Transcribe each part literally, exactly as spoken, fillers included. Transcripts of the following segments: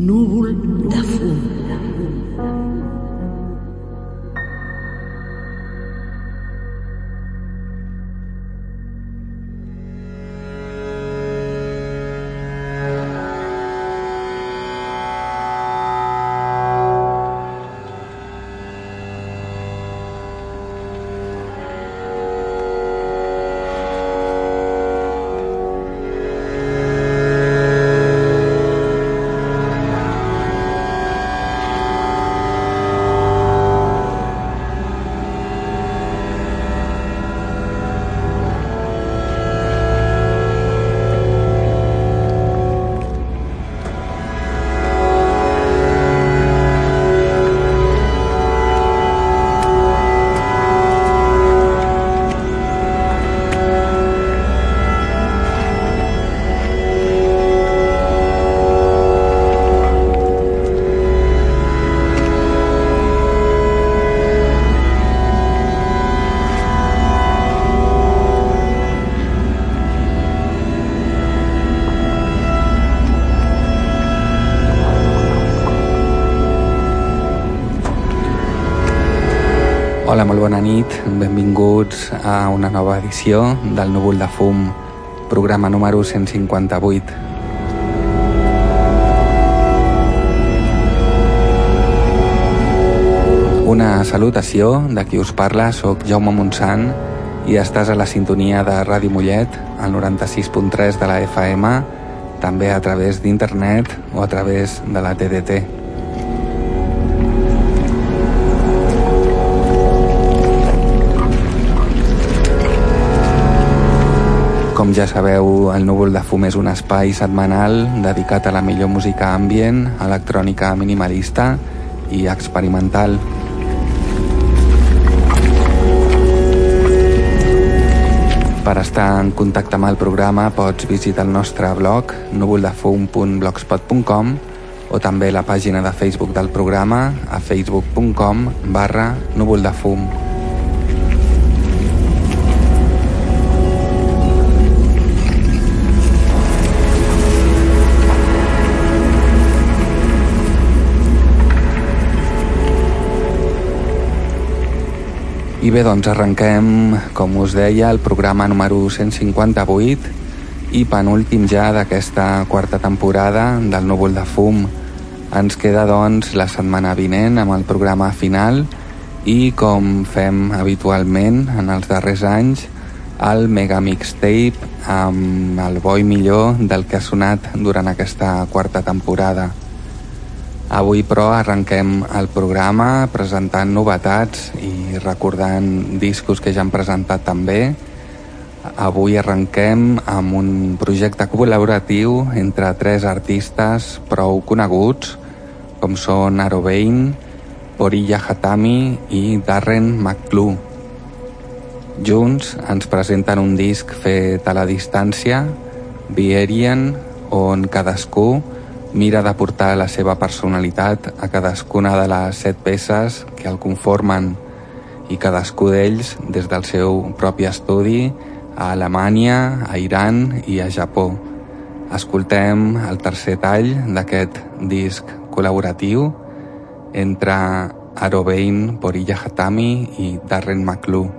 Núvol de fum. Hola, molt bona nit, benvinguts a una nova edició del Núvol de Fum, programa número cent cinquanta-vuit. Una salutació de qui us parla, soc Jaume Montsant i estàs a la sintonia de Ràdio Mollet, al noranta-sis punt tres de la F M, també a través d'internet o a través de la T D T. Com ja sabeu, el Núvol de Fum és un espai setmanal dedicat a la millor música ambient, electrònica minimalista i experimental. Per estar en contacte amb el programa pots visitar el nostre blog núvoldefum punt blogspot punt com o també la pàgina de Facebook del programa a facebook punt com barra núvoldefum. I bé, doncs arrenquem, com us deia, el programa número cent cinquanta-vuit i penúltim ja d'aquesta quarta temporada del Núvol de Fum. Ens queda, doncs, la setmana vinent amb el programa final i, com fem habitualment en els darrers anys, el mega mixtape amb el bo i millor del que ha sonat durant aquesta quarta temporada. Avui, però, arrenquem el programa presentant novetats i recordant discos que ja han presentat també. Avui arrenquem amb un projecte col·laboratiu entre tres artistes prou coneguts, com són Arobain, Porilla Hatami i Darren McClue. Junts ens presenten un disc fet a la distància, Vierian, on cadascú mira d'aportar la seva personalitat a cadascuna de les set peces que el conformen i cadascú d'ells des del seu propi estudi a Alemanya, a Iran i a Japó. Escoltem el tercer tall d'aquest disc col·laboratiu entre Arobain, Porilla Hatami i Darren McClue.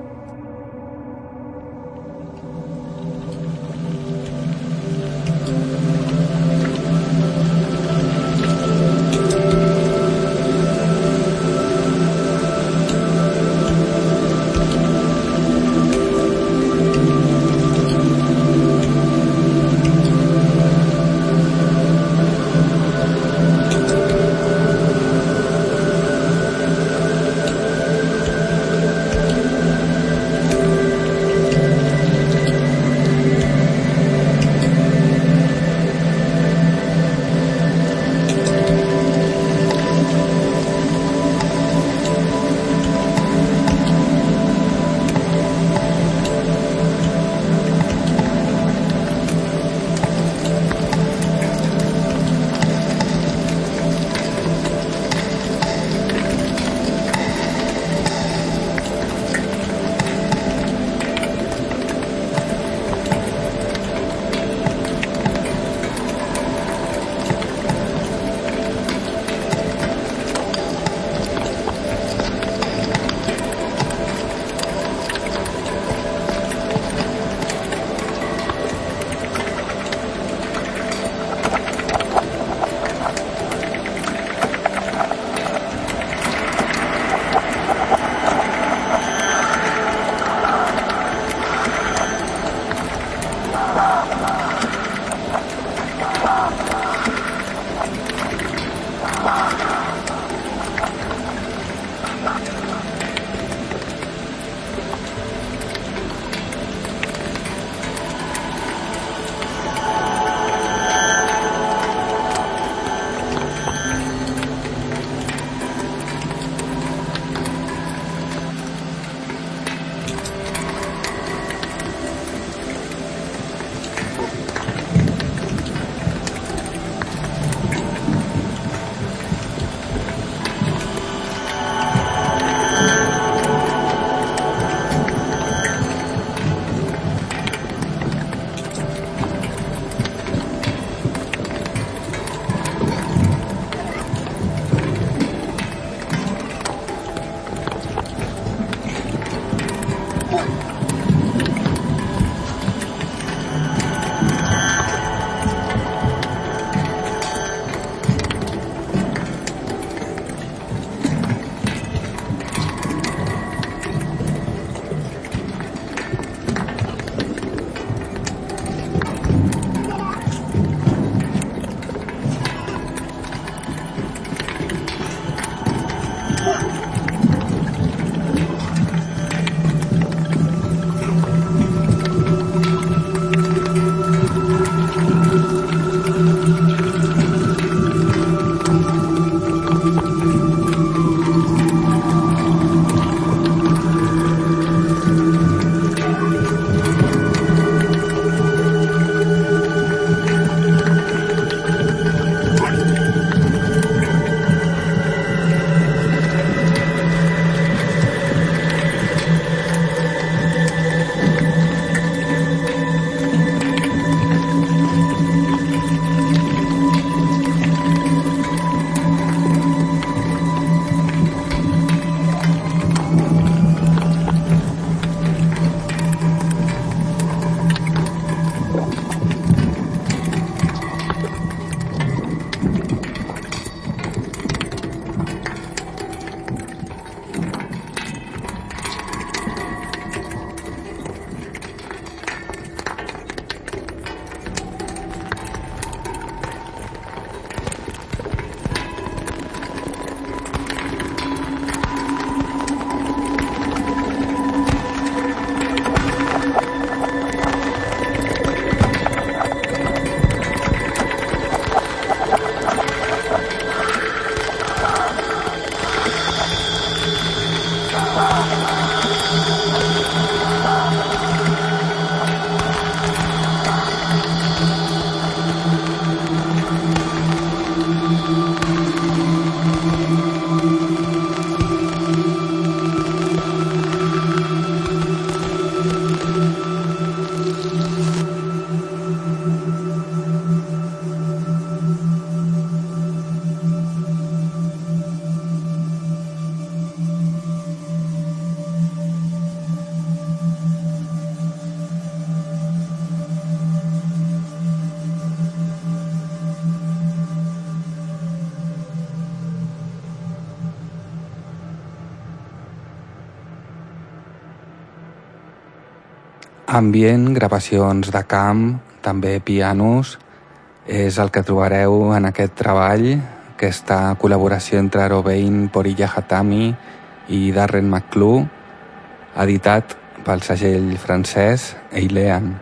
Ambient, gravacions de camp, també pianos, és el que trobareu en aquest treball, aquesta col·laboració entre Robain Porilla-Hatami i Darren McClue, editat pel segell francès Eilean.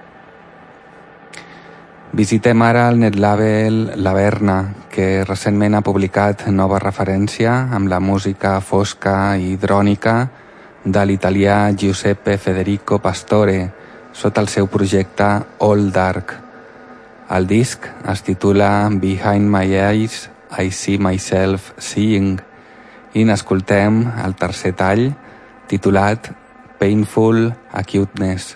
Visitem ara el netlabel Laverna, que recentment ha publicat nova referència amb la música fosca i hidrònica de l'italià Giuseppe Federico Pastore, sota el seu projecte All Dark. El disc es titula Behind My Eyes I See Myself Seeing i n'escoltem el tercer tall, titulat Painful Acuteness.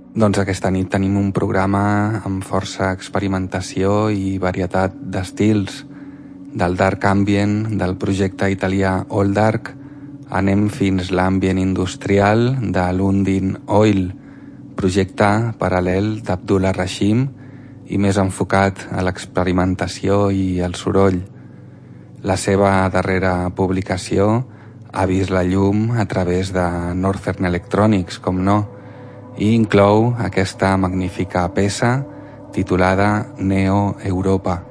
Doncs aquesta nit tenim un programa amb força experimentació i varietat d'estils. Del dark ambient del projecte italià All Dark anem fins l'ambient industrial de l'Undin Oil, projecte paral·lel d'Abdullah Rashim i més enfocat a l'experimentació i el soroll. La seva darrera publicació ha vist la llum a través de Northern Electronics, com no, i inclou aquesta magnífica peça titulada Neo Europa.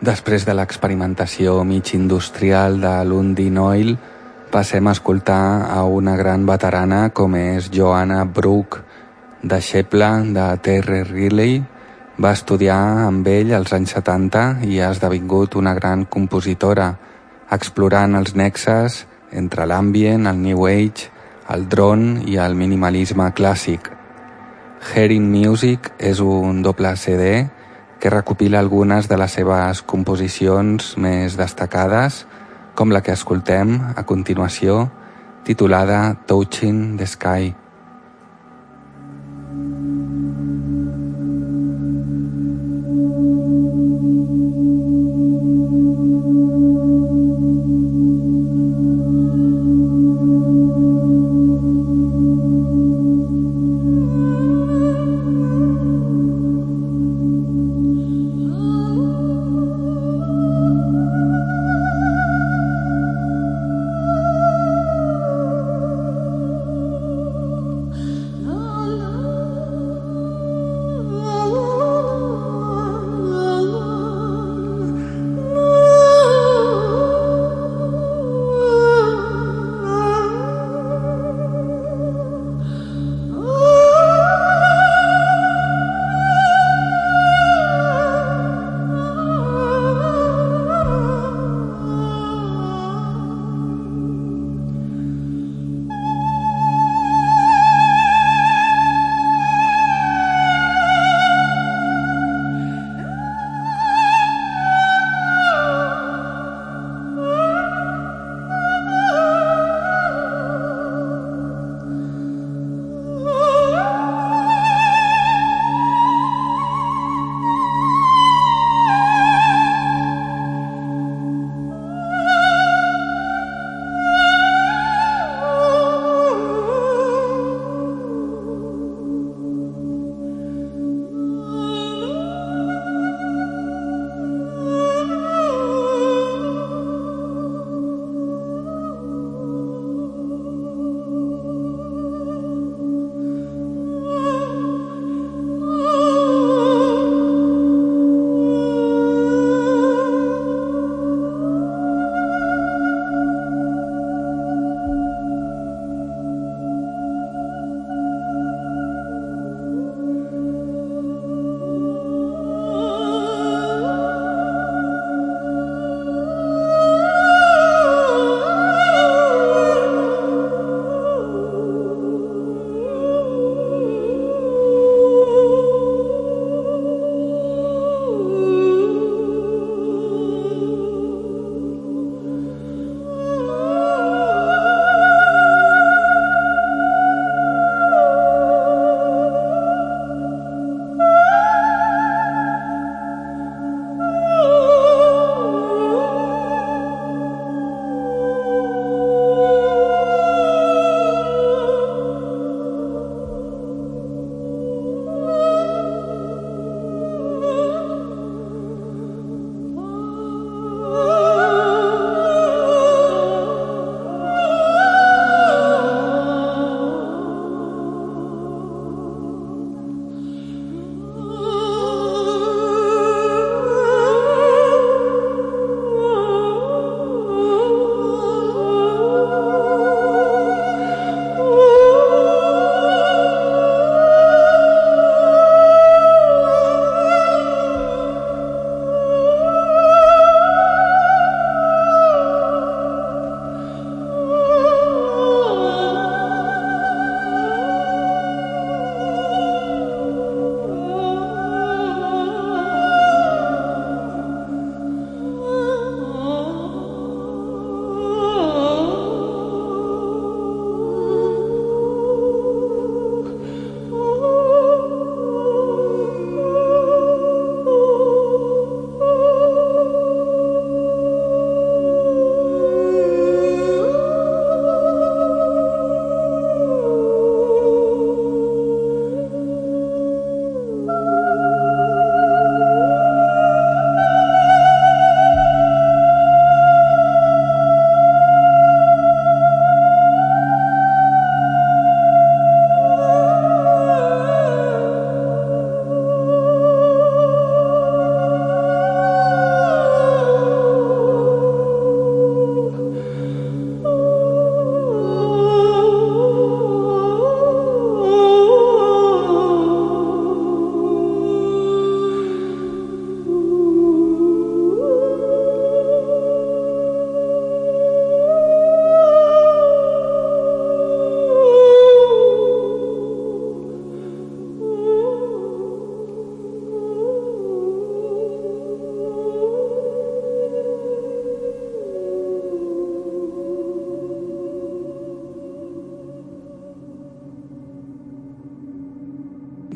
Després de l'experimentació mig industrial de l'Undin Oil, passem a escoltar a una gran veterana com és Joanna Brook, deixeble de Terry Riley. Va estudiar amb ell als anys setanta i ha esdevingut una gran compositora, explorant els nexes entre l'ambient, el New Age, el drone i el minimalisme clàssic. Hearing Music és un doble C D que recopila algunes de les seves composicions més destacades, com la que escoltem a continuació, titulada Touching the Sky.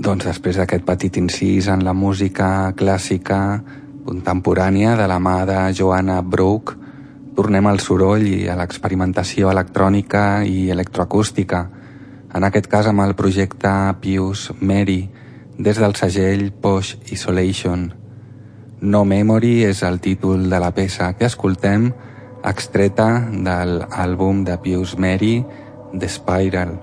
Doncs després d'aquest petit incís en la música clàssica contemporània de la mà de Joanna Brooke, tornem al soroll i a l'experimentació electrònica i electroacústica, en aquest cas amb el projecte Pius Mary, des del segell Posh Isolation. No Memory és el títol de la peça que escoltem, extreta de l'àlbum de Pius Mary, The Spiral.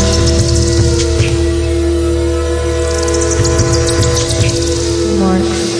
Marks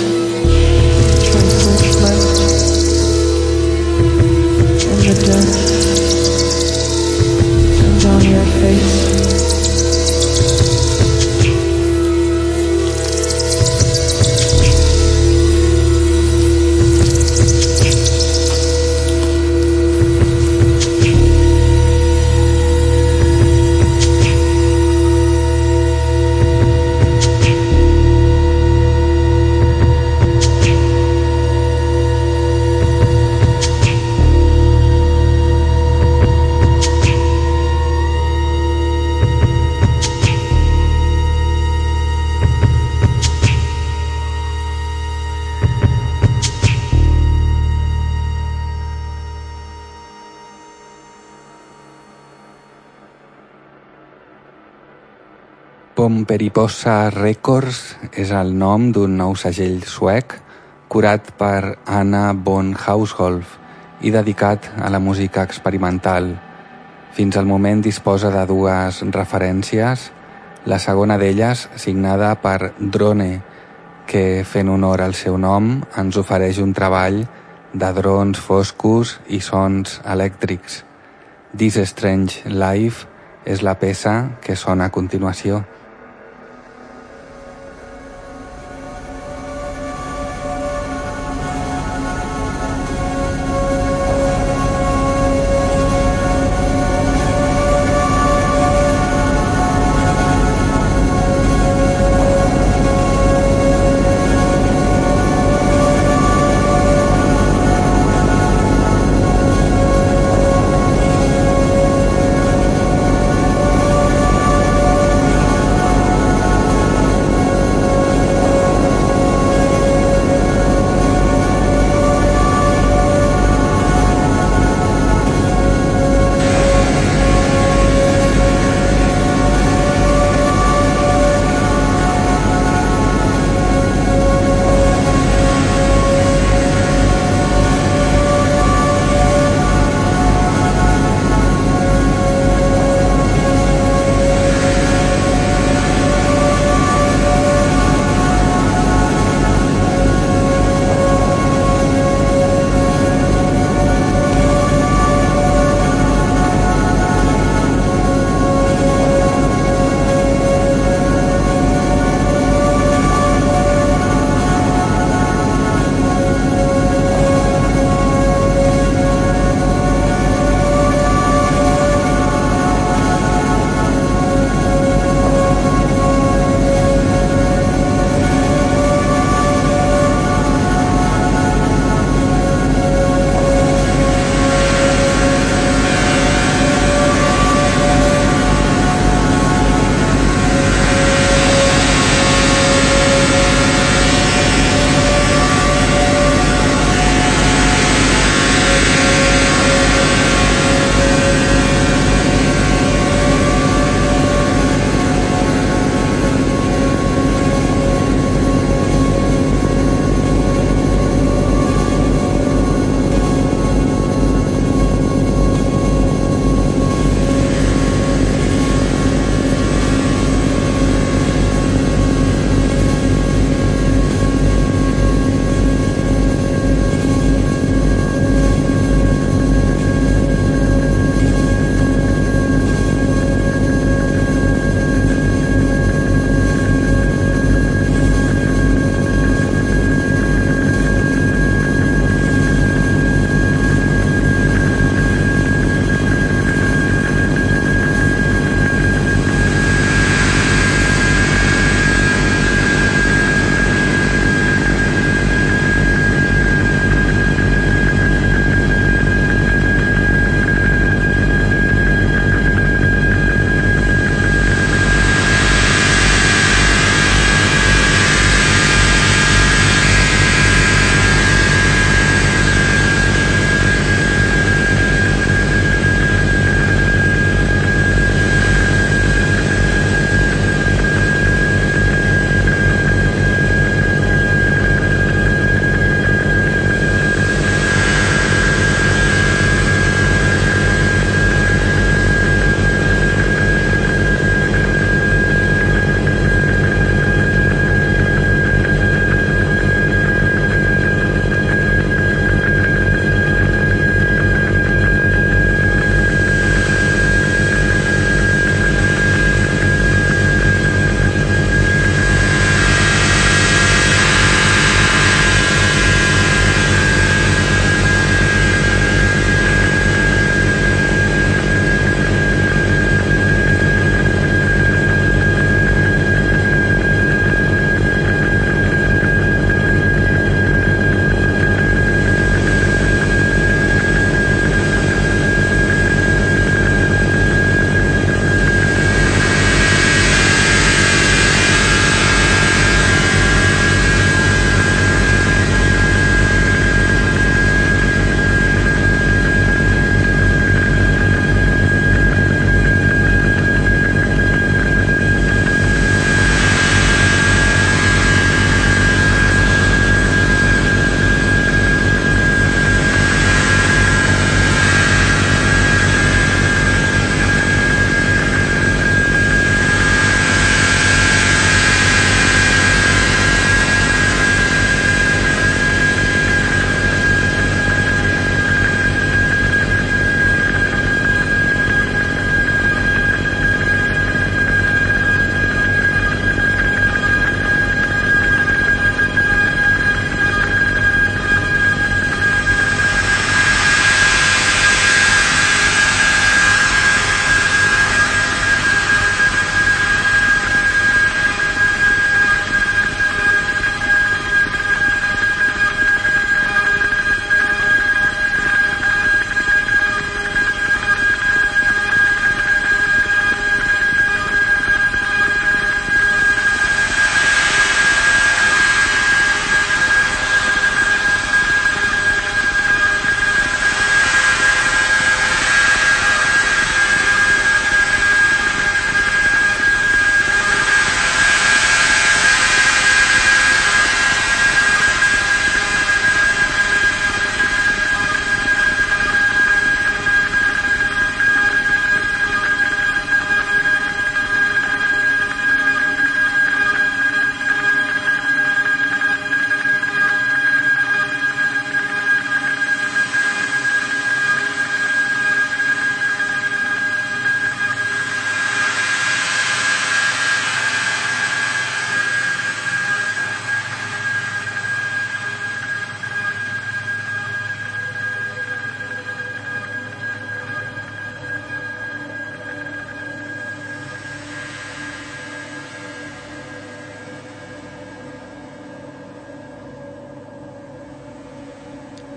Pomperipossa Records és el nom d'un nou segell suec curat per Anna von Hausholf i dedicat a la música experimental. Fins al moment disposa de dues referències, la segona d'elles signada per Drone, que, fent honor al seu nom, ens ofereix un treball de drons foscos i sons elèctrics. This Strange Life és la peça que sona a continuació.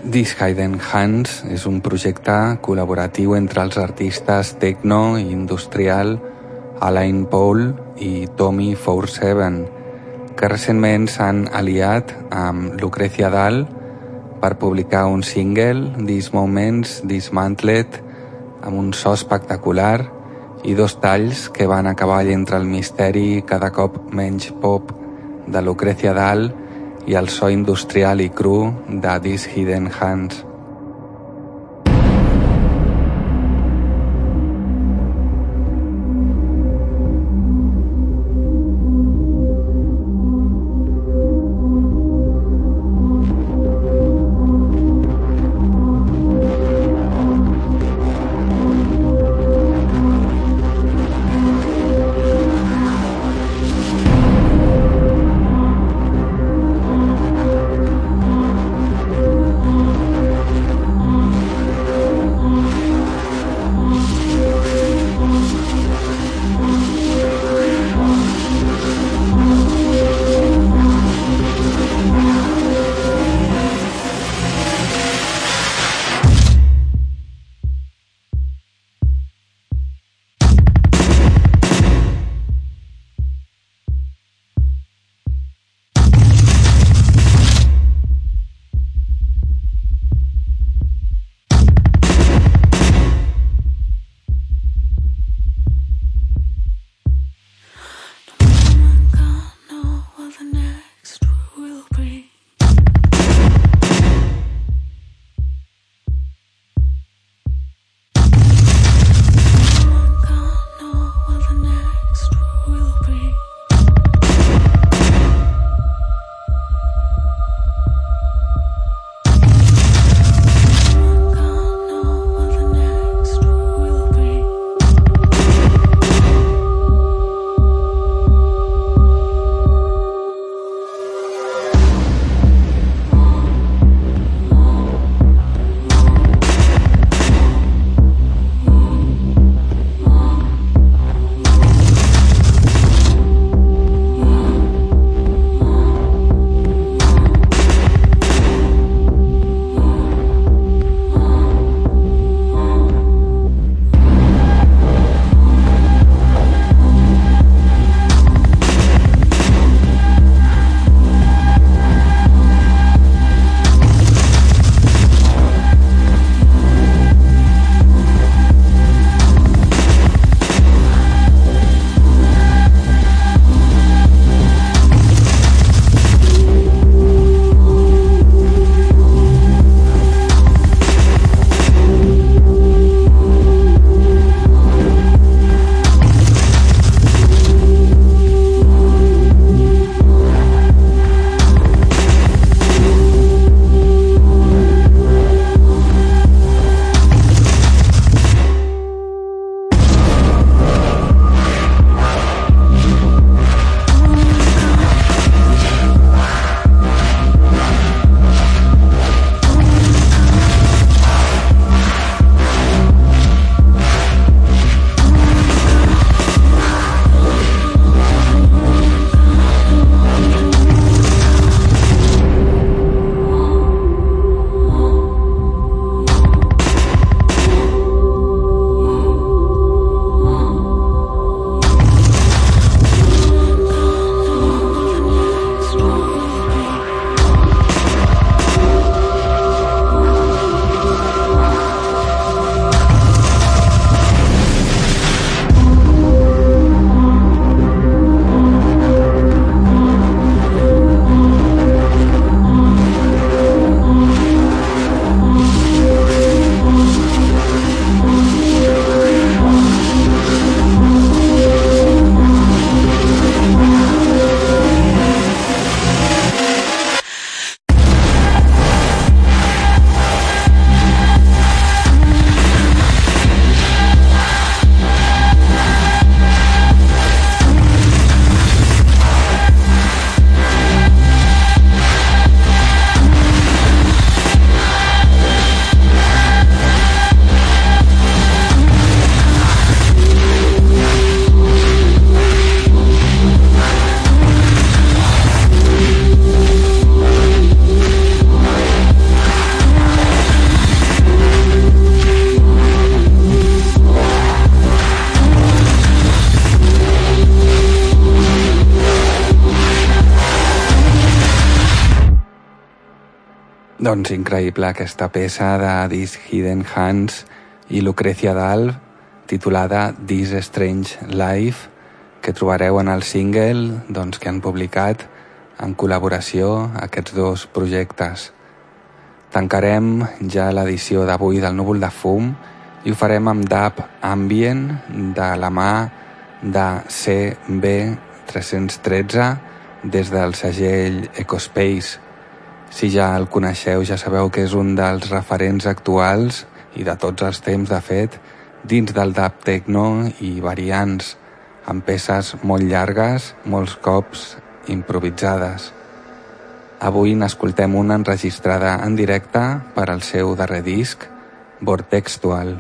These Hidden Hands és un projecte col·laboratiu entre els artistes techno i industrial Alain Paul i Tommy forty-seven, que recentment s'han aliat amb Lucrecia Dall per publicar un single, These Moments Dismantled, amb un so espectacular i dos talls que van a cavall entre el misteri cada cop menys pop de Lucrecia Dall i el so industrial i cru de These Hidden Hands. Doncs increïble aquesta peça de These Hidden Hands i Lucrecia Dalv, titulada This Strange Life, que trobareu en el single doncs, que han publicat en col·laboració aquests dos projectes. Tancarem ja l'edició d'avui del Núvol de Fum i ho farem amb dub ambient de la mà de C B tres-cents tretze des del segell Ecospace. Si ja el coneixeu, ja sabeu que és un dels referents actuals i de tots els temps, de fet, dins del dub techno i variants, amb peces molt llargues, molts cops improvisades. Avui n'escoltem una enregistrada en directe per al seu darrer disc, Vortextual.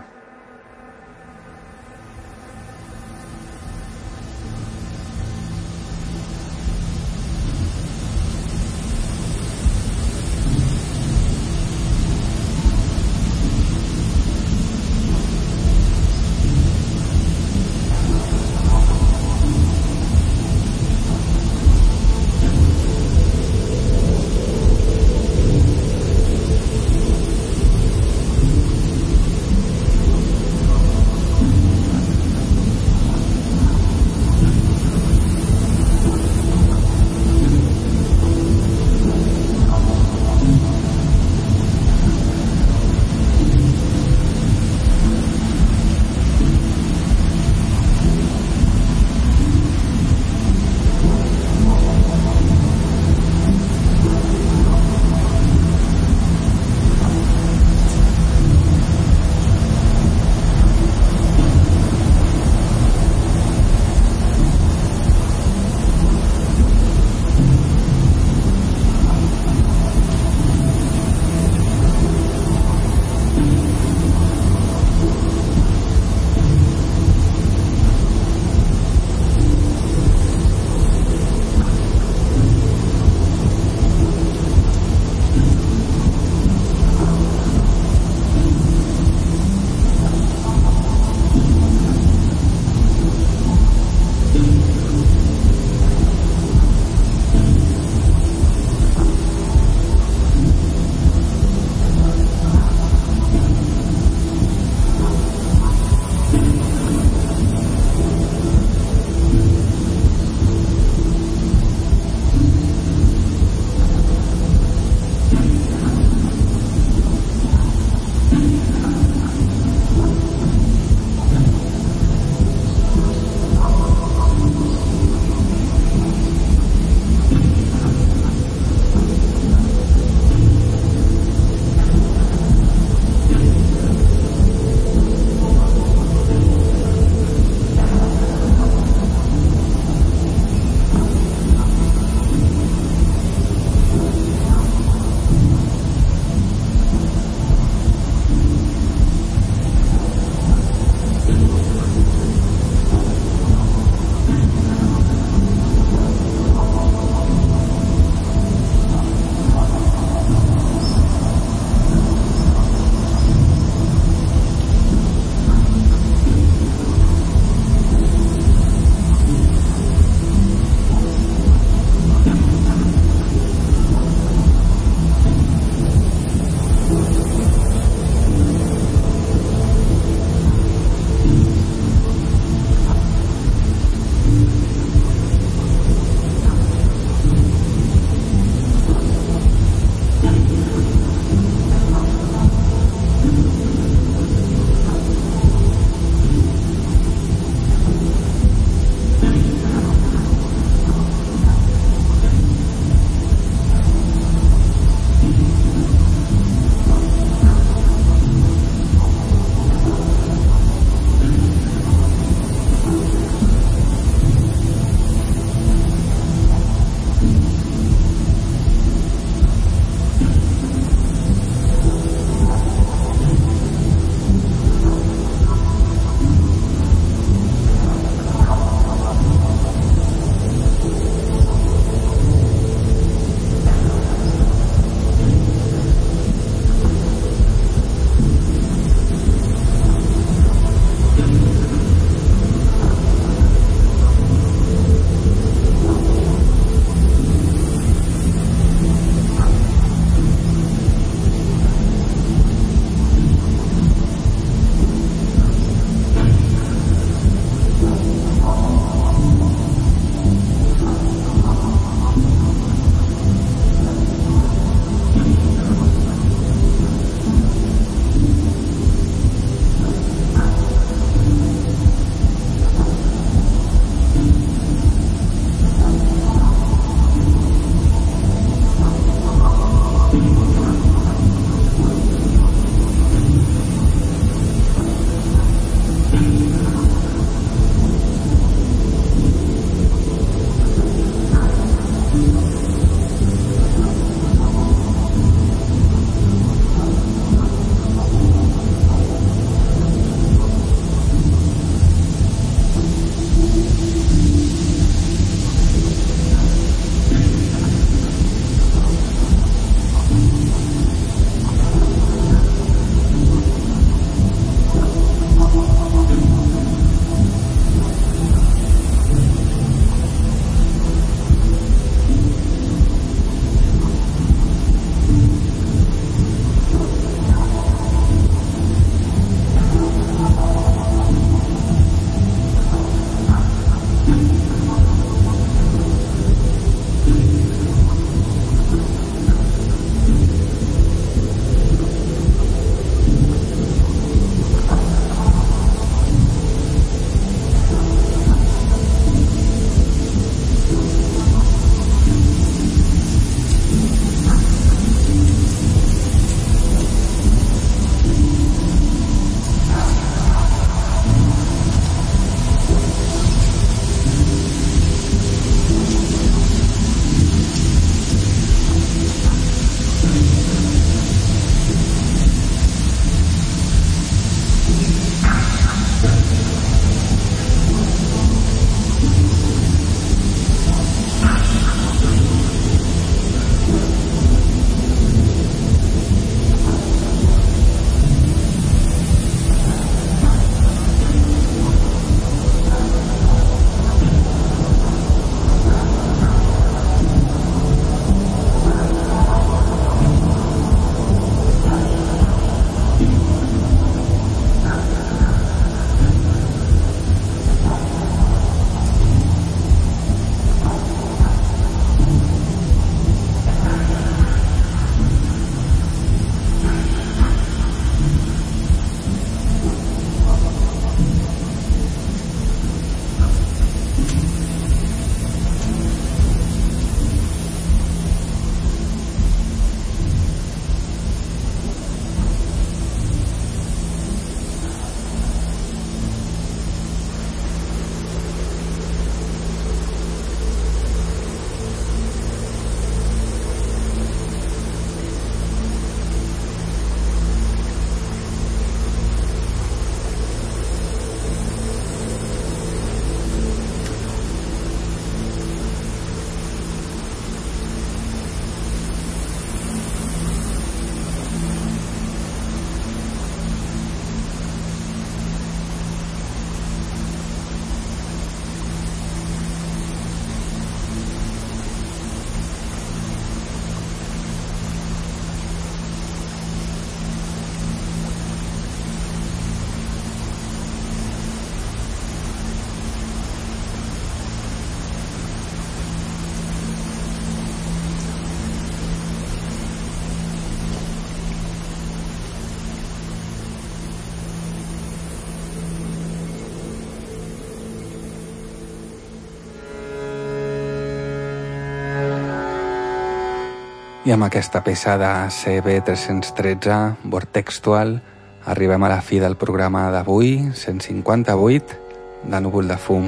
I amb aquesta peça de C B tres-cents tretze, Vortextual, arribem a la fi del programa d'avui, cent cinquanta-vuit, de Núvol de Fum.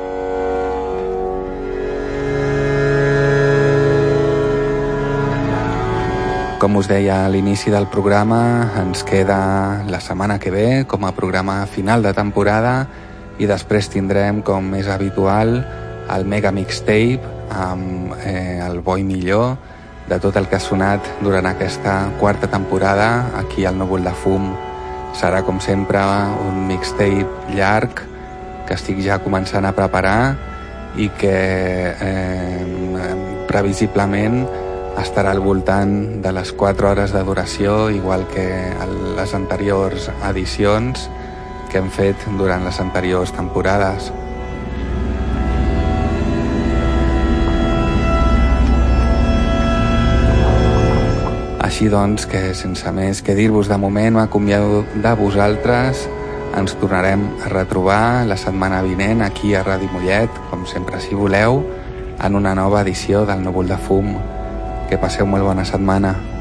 Com us deia a l'inici del programa, ens queda la setmana que ve com a programa final de temporada i després tindrem, com és habitual, el Mega Mixtape amb eh, el bo i millor de tot el que ha sonat durant aquesta quarta temporada aquí al Núvol de Fum. Serà, com sempre, un mixtape llarg que estic ja començant a preparar i que eh, previsiblement estarà al voltant de les quatre hores de duració, igual que les anteriors edicions que hem fet durant les anteriors temporades. Així doncs, que sense més que dir-vos de moment, m'acomiado de vosaltres. Ens tornarem a retrobar la setmana vinent aquí a Ràdio Mollet, com sempre si voleu, en una nova edició del Núvol de Fum. Que passeu molt bona setmana.